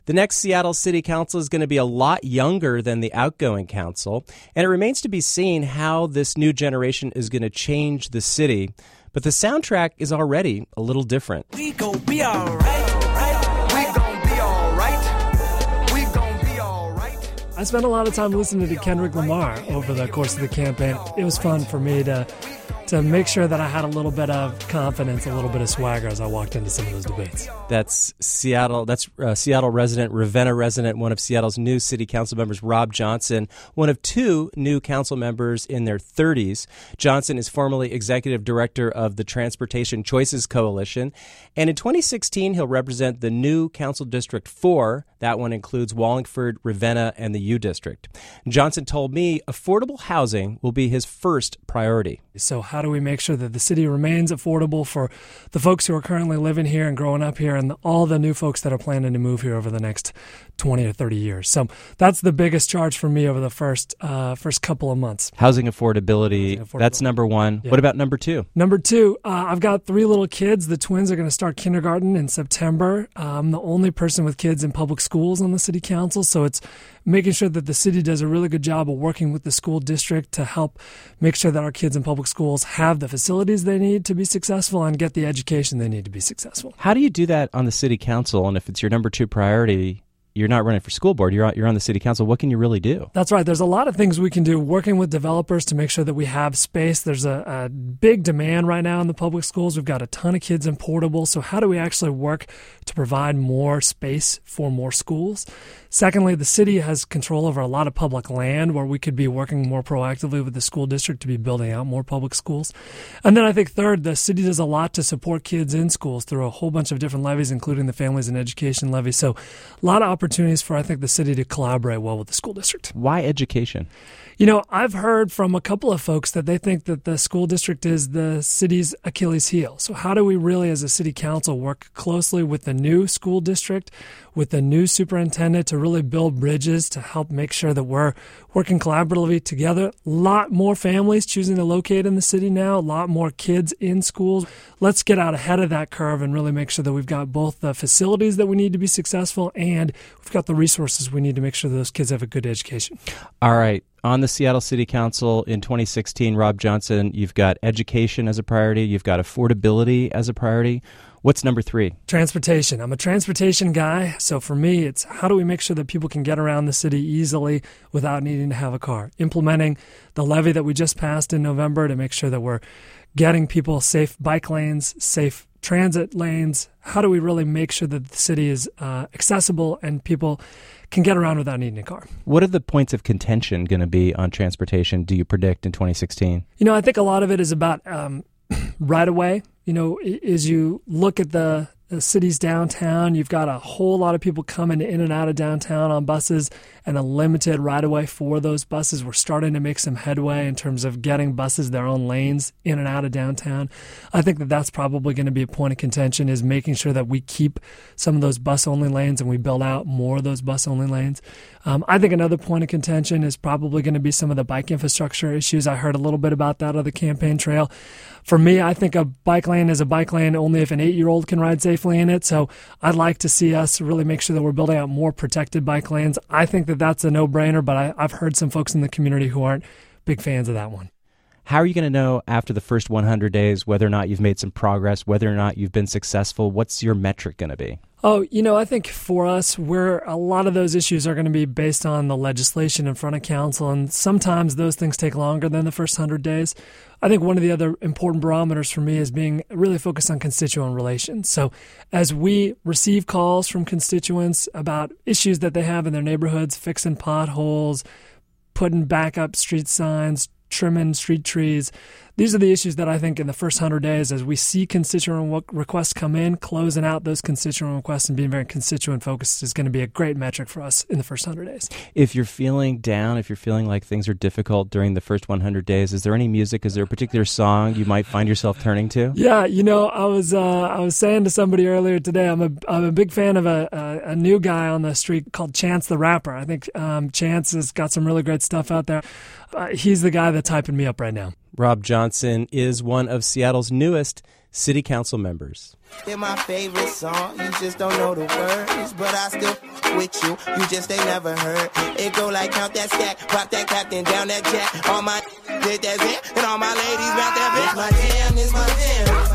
The next Seattle City Council is going to be a lot younger than the outgoing council, and it remains to be seen how this new generation is going to change the city. But the soundtrack is already a little different. We gon' be all right. We gon' be all right. We gon' be all right. I spent a lot of time listening to Kendrick Lamar over the course of the campaign. It was fun for me to make sure that I had a little bit of confidence, a little bit of swagger as I walked into some of those debates. That's Seattle resident, Ravenna resident, one of Seattle's new city council members, Rob Johnson, one of two new council members in their 30s. Johnson is formerly executive director of the Transportation Choices Coalition. And in 2016, he'll represent the new Council District 4. That one includes Wallingford, Ravenna, and the U District. Johnson told me affordable housing will be his first priority. So how do we make sure that the city remains affordable for the folks who are currently living here and growing up here and all the new folks that are planning to move here over the next 20 or 30 years? So that's the biggest charge for me over the first couple of months. Housing affordability, that's number one. Yeah. What about number two? Number two, I've got 3 little kids. The twins are going to start kindergarten in September. I'm the only person with kids in public schools on the city council, so it's making sure that the city does a really good job of working with the school district to help make sure that our kids in public schools have the facilities they need to be successful and get the education they need to be successful. How do you do that on the city council? And if it's your number 2 priority, you're not running for school board, you're on the city council, what can you really do? That's right. There's a lot of things we can do working with developers to make sure that we have space. There's a big demand right now in the public schools. We've got a ton of kids in portable. So how do we actually work to provide more space for more schools? Secondly, the city has control over a lot of public land where we could be working more proactively with the school district to be building out more public schools. And then I think third, the city does a lot to support kids in schools through a whole bunch of different levies, including the Families and Education levy. So a lot of opportunities for, I think, the city to collaborate well with the school district. Why education? You know, I've heard from a couple of folks that they think that the school district is the city's Achilles heel. So how do we really, as a city council, work closely with the new school district, with the new superintendent to really build bridges to help make sure that we're working collaboratively together? A lot more families choosing to locate in the city now, a lot more kids in schools. Let's get out ahead of that curve and really make sure that we've got both the facilities that we need to be successful and we've got the resources we need to make sure that those kids have a good education. All right. On the Seattle City Council in 2016, Rob Johnson, you've got education as a priority. You've got affordability as a priority. What's number 3? Transportation. I'm a transportation guy, so for me, it's how do we make sure that people can get around the city easily without needing to have a car? Implementing the levy that we just passed in November to make sure that we're getting people safe bike lanes, safe transit lanes. How do we really make sure that the city is accessible and people can get around without needing a car? What are the points of contention going to be on transportation, do you predict, in 2016? You know, I think a lot of it is about right away. You know, as you look at the city's downtown, you've got a whole lot of people coming in and out of downtown on buses and a limited right-of-way for those buses. We're starting to make some headway in terms of getting buses their own lanes in and out of downtown. I think that that's probably going to be a point of contention, is making sure that we keep some of those bus-only lanes and we build out more of those bus-only lanes. I think another point of contention is probably going to be some of the bike infrastructure issues. I heard a little bit about that on the campaign trail. For me, I think a bike lane is a bike lane only if an 8-year-old can ride safely in it. So I'd like to see us really make sure that we're building out more protected bike lanes. I think that that's a no-brainer, but I've heard some folks in the community who aren't big fans of that one. How are you going to know after the first 100 days whether or not you've made some progress, whether or not you've been successful? What's your metric going to be? Oh, you know, I think for us, a lot of those issues are going to be based on the legislation in front of council, and sometimes those things take longer than the first 100 days. I think one of the other important barometers for me is being really focused on constituent relations. So as we receive calls from constituents about issues that they have in their neighborhoods, fixing potholes, putting backup street signs, trimming street trees, these are the issues that I think in the first 100 days, as we see constituent requests come in, closing out those constituent requests and being very constituent focused is going to be a great metric for us in the first 100 days. If you're feeling down, if you're feeling like things are difficult during the first 100 days, is there any music, is there a particular song you might find yourself turning to? Yeah, you know, I was saying to somebody earlier today, I'm a big fan of a new guy on the street called Chance the Rapper. I think Chance has got some really great stuff out there. He's the guy that's hyping me up right now. Rob Johnson is one of Seattle's newest city council members. They're my favorite song. You just don't know the words, but I still with you. You just ain't never heard. It go like count that stack, pop that captain down that jack. All my did that zit, and all my ladies round that bitch. My jam is my jam.